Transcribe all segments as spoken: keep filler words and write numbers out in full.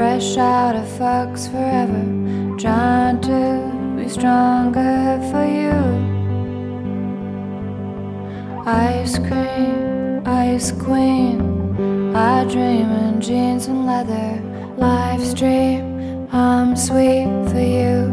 fresh out of Fox forever, trying to be stronger for you. Ice cream, ice queen, I dream in jeans and leather. Live stream, I'm sweet for you.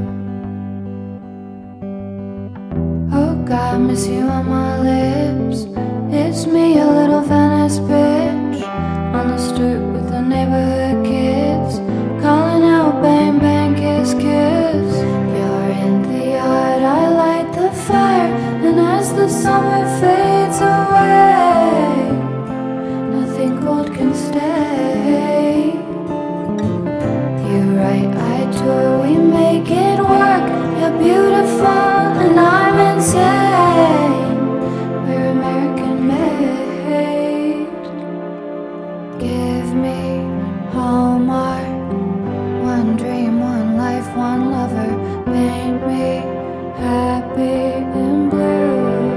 Oh God, miss you on my lips. It's me, a little Venice bitch, on the stoop with the neighborhood kids, calling out bang bang kiss kiss. You're in the yard, I light the fire, and as the summer fades away, nothing cold can stay. You're right, I tour, we make it work. You're beautiful and I'm insane. We're American made. Give me Hallmark, one dream, one life, one lover. Paint me happy and blue.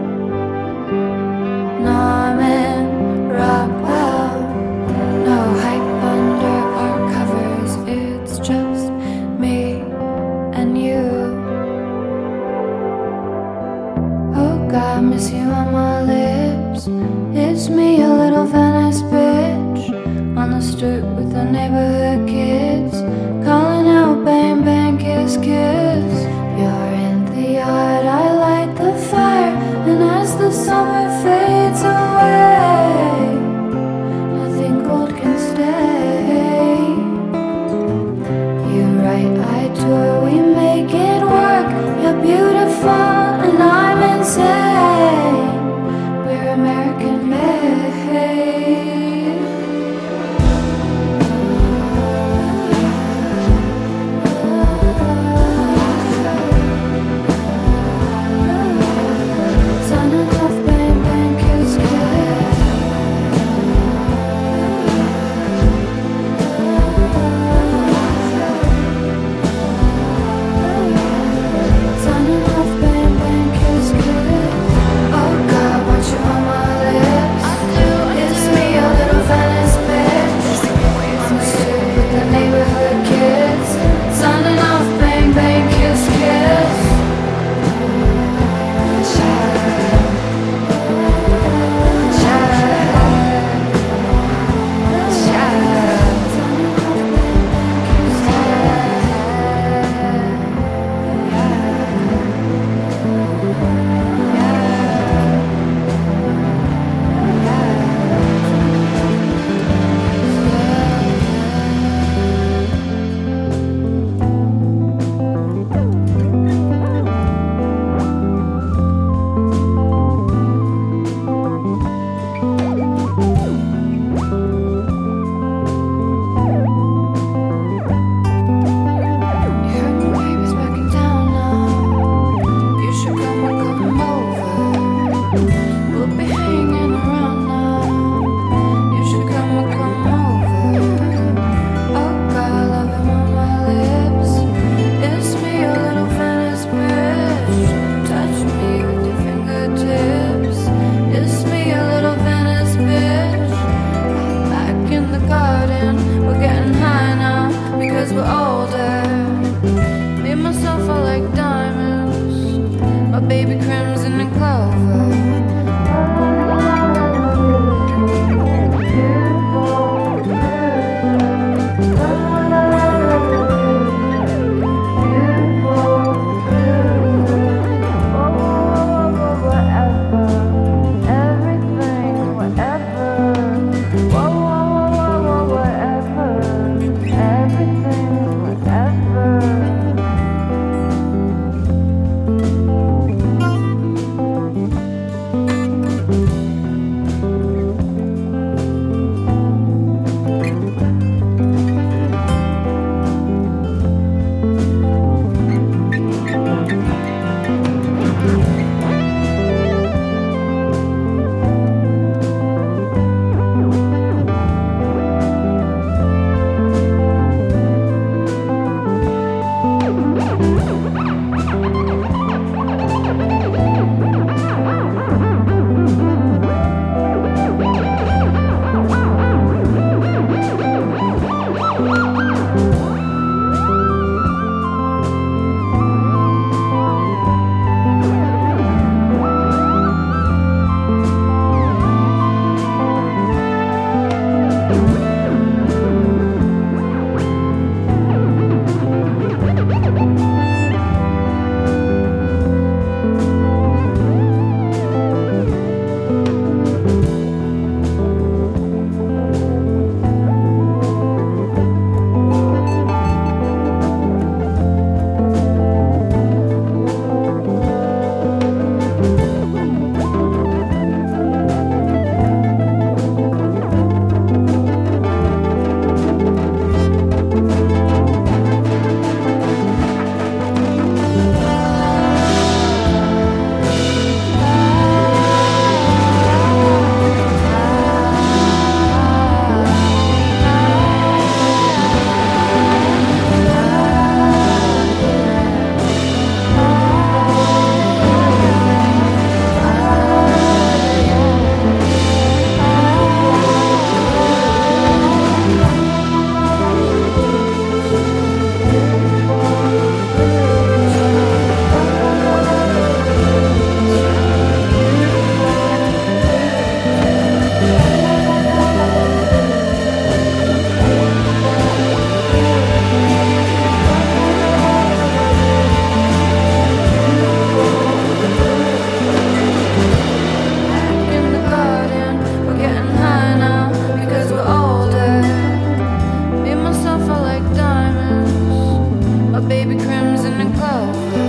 Norman Rockwell, no hype under our covers. It's just me and you. Oh God, miss you on my lips. It's me, a little Venice bitch, on the stoop with the neighborhood kids, calling out bang bang kiss kiss. You're in the yard, I light the fire, and as the summer fades away, nothing cold can stay. You're right, I tour, we make it work. You're beautiful and I'm insane. We're American made. baby crimson and clover.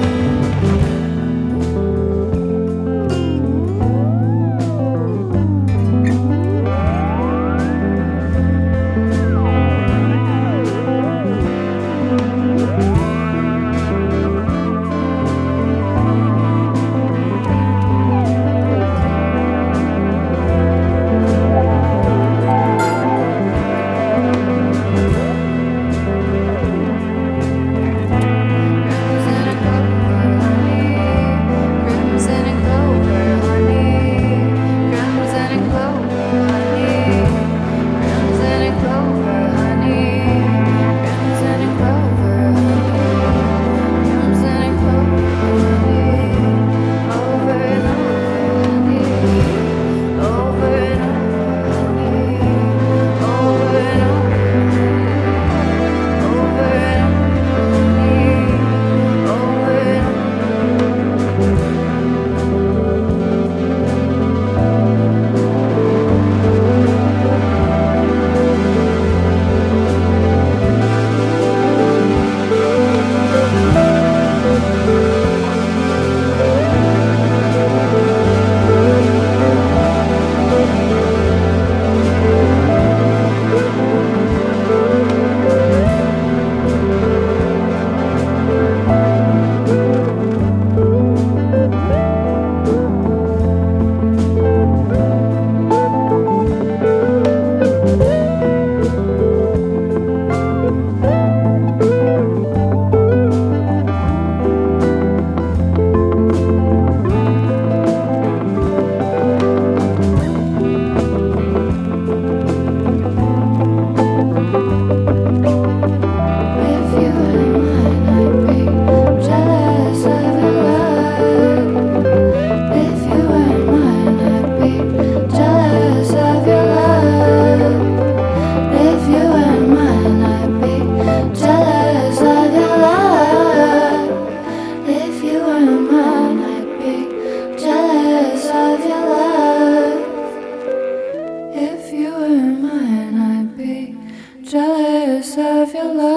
If you were mine, I'd be jealous of your love.